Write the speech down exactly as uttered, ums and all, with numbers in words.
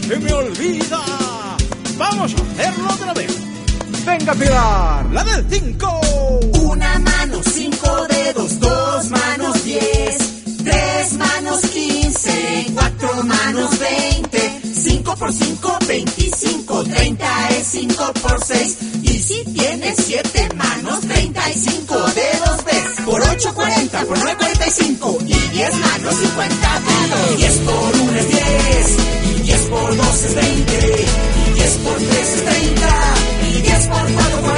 se me olvida. Vamos a hacerlo otra vez. Venga, Pilar, la del cinco. Una mano, cinco dedos, dos manos, diez. Tres manos, quince. Cuatro manos, veinte. Cinco por cinco, veinticinco. Treinta es cinco por seis. Y si tienes siete manos, treinta y cinco dedos ves. Por ocho, cuarenta. Por nueve, cuarenta y cinco. Y diez manos, cincuenta dedos. Diez por uno es diez. Y diez por dos es veinte. Y diez por tres es treinta. Y diez por cuatro